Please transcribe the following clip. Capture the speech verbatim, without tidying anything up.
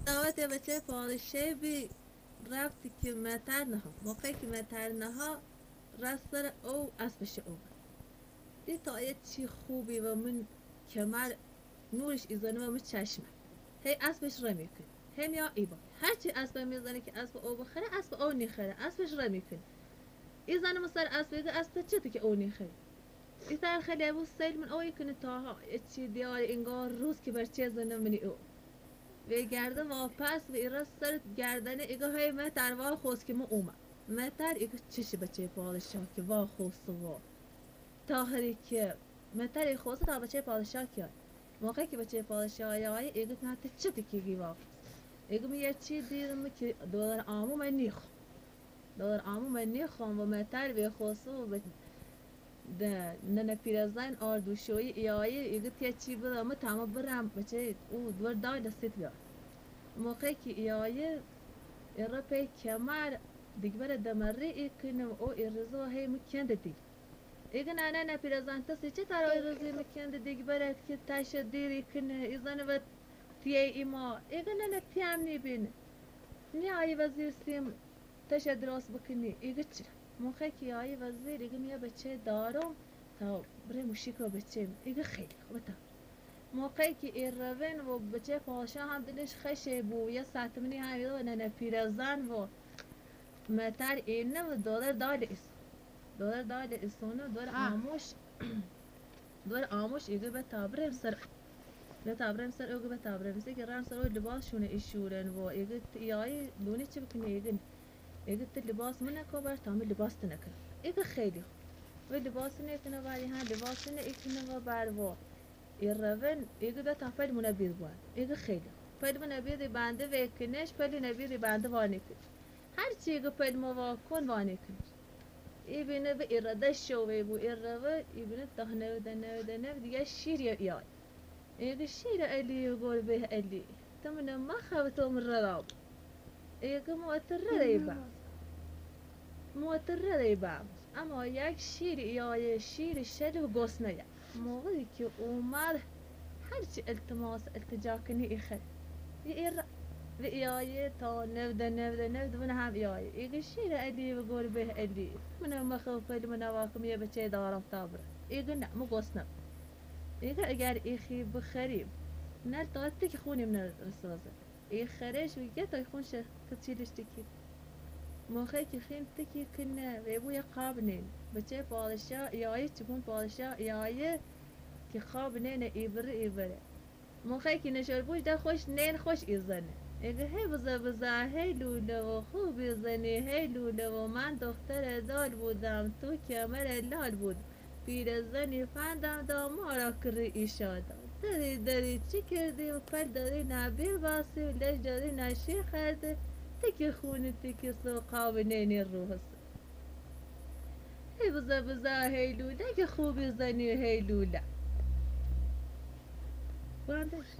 دعوت بچه پادشه بی رفتی که متر نها موقعی که متر نها رست سر او اسبش او دی تا یه چی خوبی و من کمر نورش ایزانه و من چشمه هی اسبش رمی کن هم یا ایبا هرچی اسب میزنه که اسب او بخره اسب او نیخره اسبش رمی کن ایزانه مسر اسب ایگه اسب چه که او نیخره ایتر خیلی ابو سیل من او یکنه تاها چی دیار انگار روز که بر چه زنه منی او و گرده واپس و ایرا سر گردنه ایگه های متر وا خوست که مو اومد متر ایگه چشی بچه پادشاه که وا خوست و تاهری که متر ای خوست تا بچه پادشاه که موقعی که بچه پادشاه یای ایگه نه چه تکی وا ایگه می یه چی دیدم که دلار آمو من نیخ دلار آمو من نیخم و متر به خوست و ده ننه پیرزن آردوشوی یای ایگه تیه چی بده اما تمام برم بچه او دور دای دستید بیار موقعی که ایایه ایرا پی کمر دیگه بره دمره ای کنه او ایرزا هی مکند دیگه ایگه نه نه نه پیرزن تسی چه تر ایرزی مکند دیگه بره که تش دیری کنه ایزانه و تیه ایما ایگه نه نه تیم نی بینه نی آی وزیر سیم تش دراس بکنی ایگه چرا موقعی که آی وزیر ایگه میگه بچه دارم تا بره موشیکو بچه ایگه خیلی خوبه موقعی که این روین و بچه پاشا هم دلش خشه بو یه ساعتمنی همی و ننه پیرزن و متر اینه و دولار دال ایس دولار دال ایسونه دور آموش دور آموش ایگه به تابرم سر به تابرم سر ایگه به تابرم سر که رام سر و لباس شونه ایشورن و ایگه یای دونی چی بکنی ایگه ایگه ت لباس منه که بر تامل لباس تنکر ایگه خیلی و لباس نکنه باری ها لباس نه ایکنه و بر و الروان ایگه ده تفعیل منبیر بود ایگه خیلی فعل منبیر بنده و کنش فعل نبیر بنده وانی کن هر چی ایگه فعل مواکن وانی کن ای بینه به اراده شوی بو اراده ای بینه دهنه و دنه و دنه دیگه شیر یا یای ایگه شیر علی و گل به علی تمنه ما خواه من رداب ایگه موتر ریبا موتر ریبا اما یک شیر یای شیر شد و گسنه موقعی که اومد هرچی التماس التجا کنی ایخه يقر رئياية تا نبدا نبدا نبدا من هم ياي يقشير أدي بقول به أدي من مخوف من واكم يا بچه دارم تابر يقول لا مو قصنا يقول أجر إخي بخريب نال طلعتك خوني من الرصاصة يخرج ويجت يخون شه كتشيل اشتكي مخيك خيم تكي كنا ويبو يقابنين بچه پادشاه ياي تكون پادشاه ياي که خواب نه ایبره ایبره موقعی که نشار بوش ده خوش نین خوش ایزنه اگه هی بزا بزا هی لوله و خوب ایزنی هی لوله و من دختر دال بودم تو کمر لال بود پیرزنی فندم دامارا کری ایشادا داری داری چی کردی و پر داری نبیر باسی و لش داری نشی خرده تکی خونی تکی سوقا و نینی روح هی بزا بزا هی لوله که خوب ایزنی هی لوله